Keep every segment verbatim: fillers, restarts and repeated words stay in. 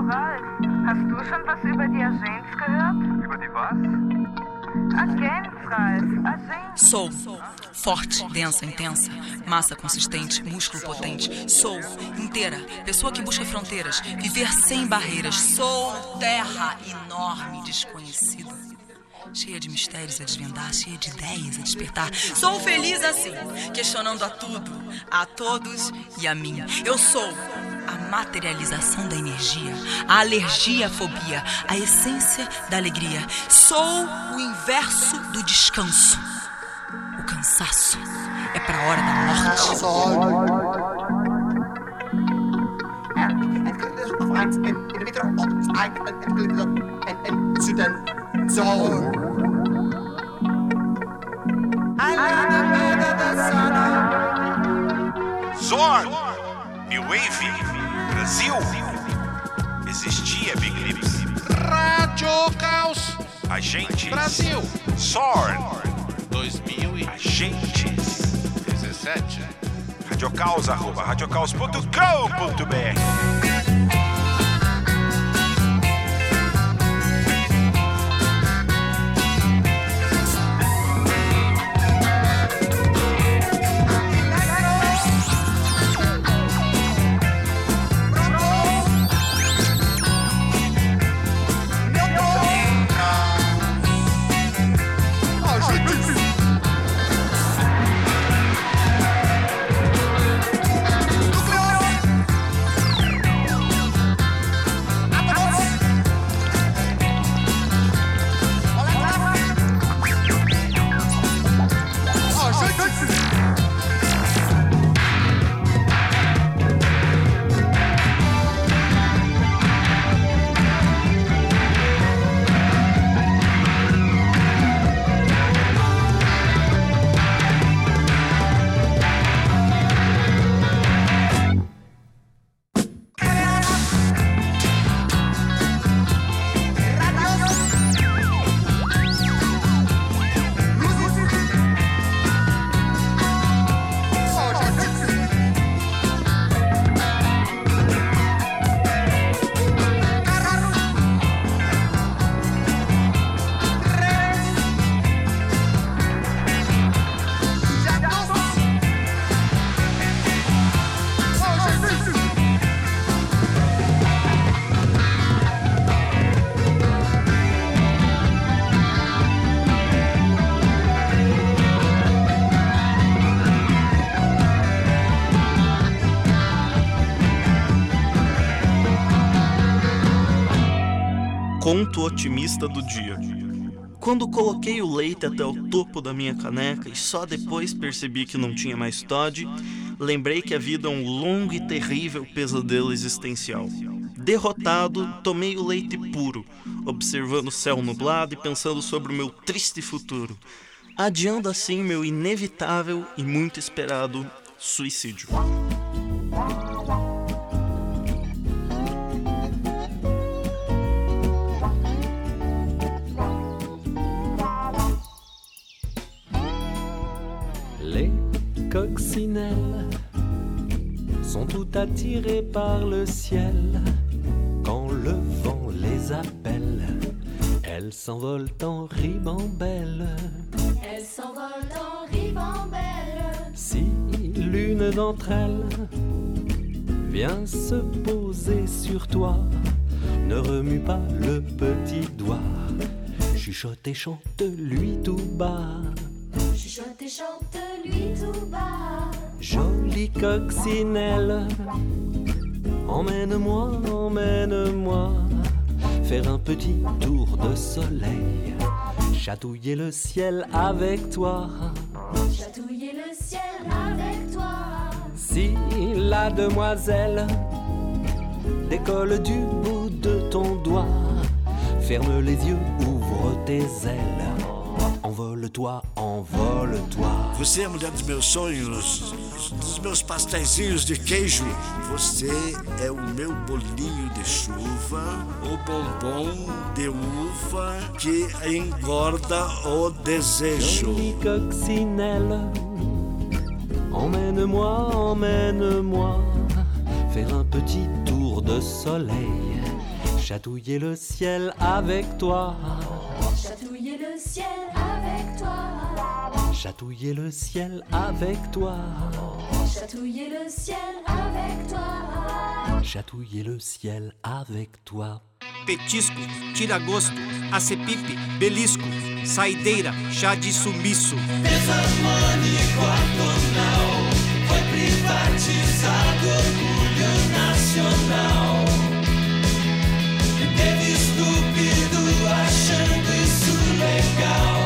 Ralf, hast du schon was über die Agents gehört? Über die was? Agents, Ralf, Agents. Sou forte, densa, intensa, massa consistente, músculo potente. Sou inteira, pessoa que busca fronteiras, viver sem barreiras. Sou terra enorme, desconhecida, cheia de mistérios a desvendar, cheia de ideias a despertar. Sou feliz assim, questionando a tudo, a todos e a mim. Eu sou a materialização da energia, a alergia à fobia, a essência da alegria. Sou o inverso do descanso. O cansaço é pra hora da Zorn, New Wave, Brasil, existia Big Lips, Rádio Caos, Agentes, Brasil, Zorn, dois mil e Agentes, dezessete. radiocaos, arroba radiocaos ponto com ponto br. Conto otimista do dia. Quando coloquei o leite até o topo da minha caneca e só depois percebi que não tinha mais Todd, lembrei que a vida é um longo e terrível pesadelo existencial. Derrotado, tomei o leite puro, observando o céu nublado e pensando sobre o meu triste futuro, adiando assim meu inevitável e muito esperado suicídio. Les coccinelles sont toutes attirées par le ciel. Quand le vent les appelle, elles s'envolent en ribambelle. Elles s'envolent en ribambelle. Si l'une d'entre elles vient se poser sur toi, ne remue pas le petit doigt. Chuchote et chante-lui tout bas. Chuchote et chante-lui tout bas. Jolie coccinelle, emmène-moi, emmène-moi faire un petit tour de soleil, chatouiller le ciel avec toi. Chatouiller le ciel avec toi. Si la demoiselle décolle du bout de ton doigt, ferme les yeux, ouvre tes ailes. Envole-toi, envole-toi. Você é a mulher dos meus sonhos, dos meus pastéisinhos de queijo. Você é o meu bolinho de chuva, o bombom de uva que engorda o desejo. Jolie coccinelle, emmène-moi, emmène-moi faire un petit tour de soleil, Chatouiller le ciel avec toi. Chatouiller le ciel avec toi. Chatouiller le ciel avec toi. Chatouiller le ciel avec toi. Chatouiller le ciel avec toi. Petisco, tira-gosto, acepip, belisco, saideira, chá de sumiço. Desarmônico atonal, foi privatizado, orgulho nacional. Teve estúpido achando isso legal,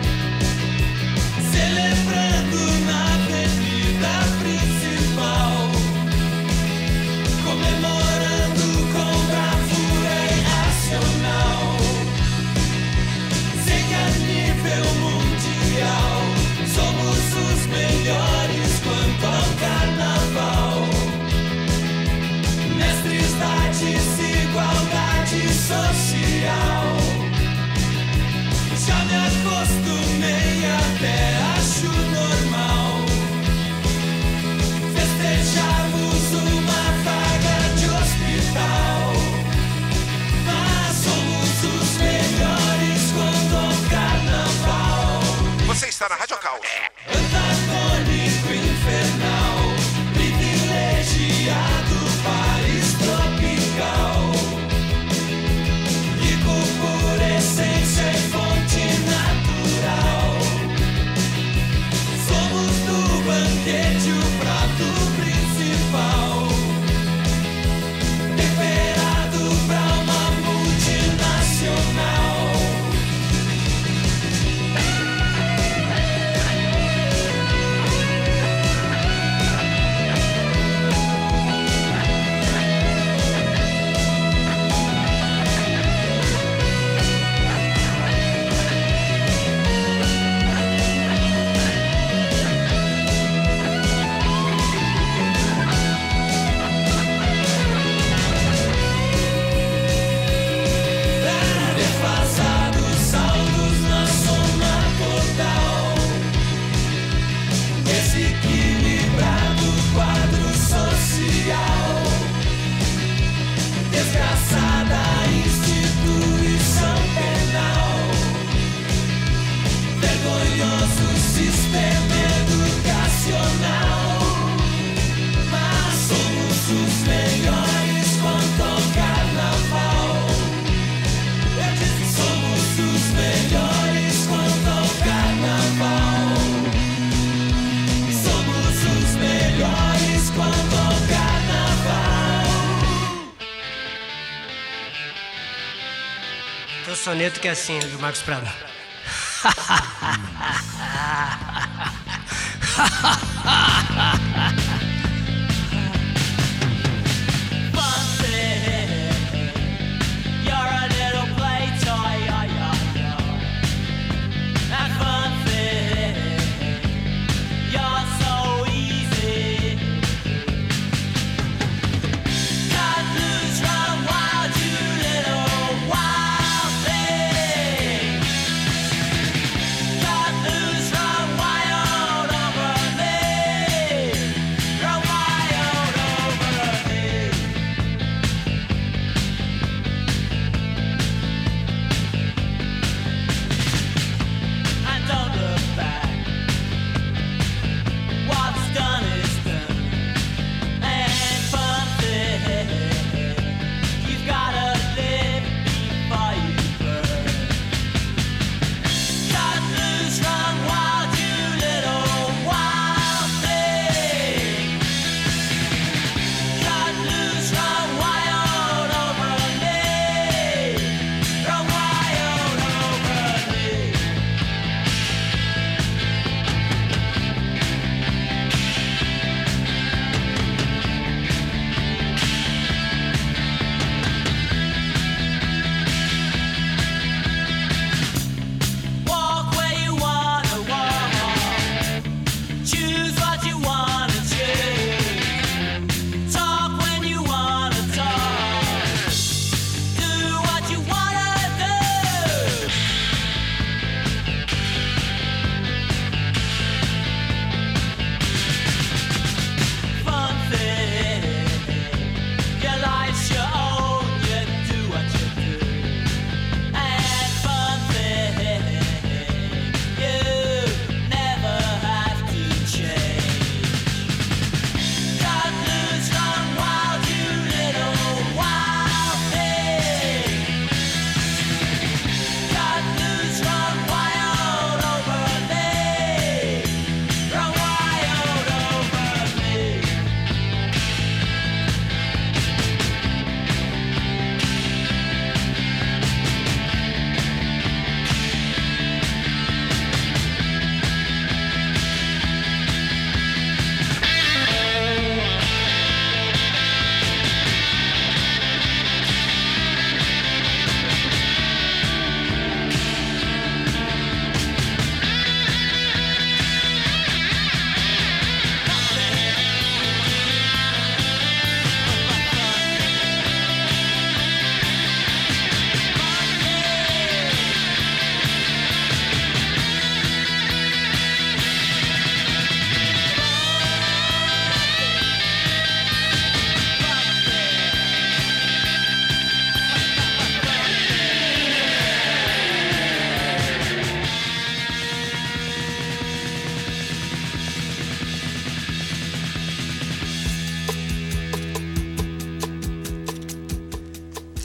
celebrando na avenida principal, comemorando com bravura irracional. Sei que a nível mundial somos os melhores quanto ao carnaval. Mestres da desigualdade social, já me acostumei, até acho normal. Festejamos uma vaga de hospital, mas somos os melhores quanto ao carnaval. Você está na Rádio Caos. Antagônico infernal, privilegiado, país tropical, rico por essência e fonte natural. Somos do banquete o prato principal, temperado pra uma multinacional. Defasados saldos na soma total, desequilibrado quadro social, desgraçada instituição penal, vergonhoso sistema educacional. Mas somos os melhores quanto ao carnaval. Eu disse somos os melhores quanto ao carnaval. Somos os melhores quanto ao carnaval. Tem um soneto que é assim, do Marcos Prado. You're a little play toy, and fun thing, you're so easy. Cut loose, run wild, you little wild thing. Cut loose, run wild over me.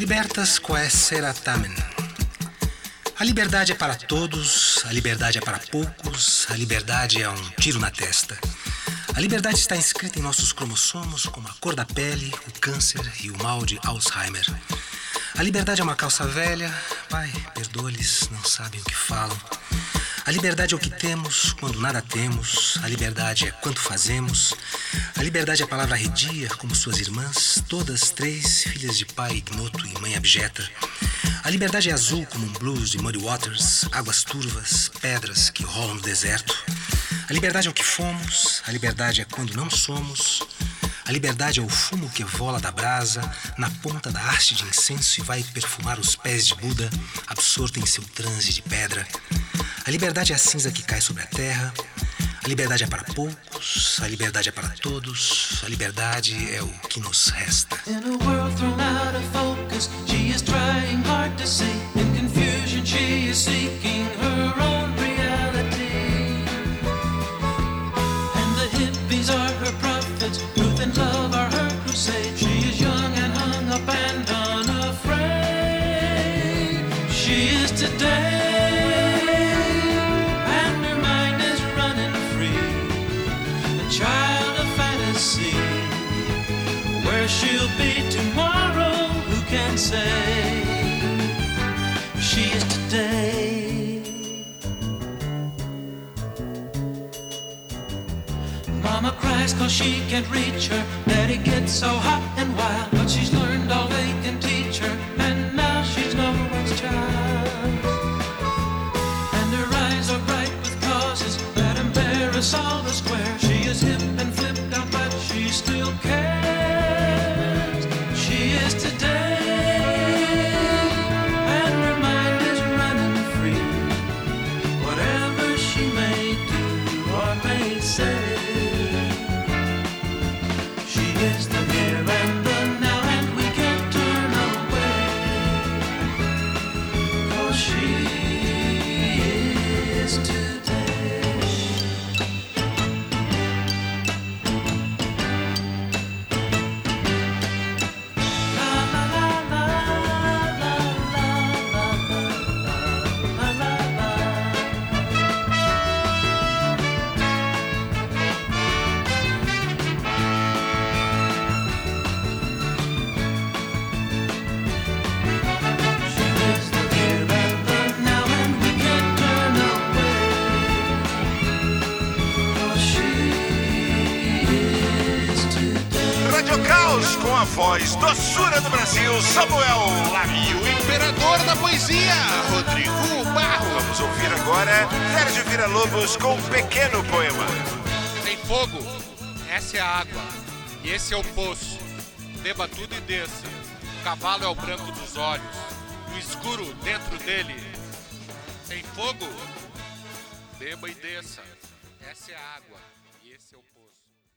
Libertas quaesera tamen. A liberdade é para todos, a liberdade é para poucos, a liberdade é um tiro na testa. A liberdade está inscrita em nossos cromossomos como a cor da pele, o câncer e o mal de Alzheimer. A liberdade é uma calça velha, pai, perdoa-lhes, não sabem o que falam. A liberdade é o que temos quando nada temos, a liberdade é quanto fazemos. A liberdade é a palavra arredia, como suas irmãs, todas três, filhas de pai ignoto e mãe abjeta. A liberdade é azul como um blues de Muddy Waters, águas turvas, pedras que rolam no deserto. A liberdade é o que fomos, a liberdade é quando não somos. A liberdade é o fumo que evola da brasa na ponta da haste de incenso e vai perfumar os pés de Buda, absorto em seu transe de pedra. A liberdade é a cinza que cai sobre a terra. A liberdade é para poucos, a liberdade é para todos, a liberdade é o que nos resta. In a world thrown out of focus, she is trying hard to see. In confusion, she is seeking her own reality. And the hippies are her prophets, truth and love are her crusade. She is young and hung up and unafraid. She is today. Child of fantasy, where she'll be tomorrow, who can say? She is today. Mama cries cause she can't reach her. Daddy gets so hot and wild, but she's learned all they can teach her, and now she's no one's child. And her eyes are bright with crosses that embarrass all the square. She is hip and flipped out, but she still cares. She is today, and her mind is running free. Whatever she may do or may say, she is the here and the now, and we can't turn away, 'cause she is today. Com a voz doçura do Brasil, Samuel Lamy. E o imperador da poesia, Rodrigo Barro. Vamos ouvir agora Sérgio Villa-Lobos com um pequeno poema. Tem fogo, essa é a água, e esse é o poço. Beba tudo e desça. O cavalo é o branco dos olhos, o escuro dentro dele. Tem fogo, beba e desça. Essa é a água, e esse é o poço.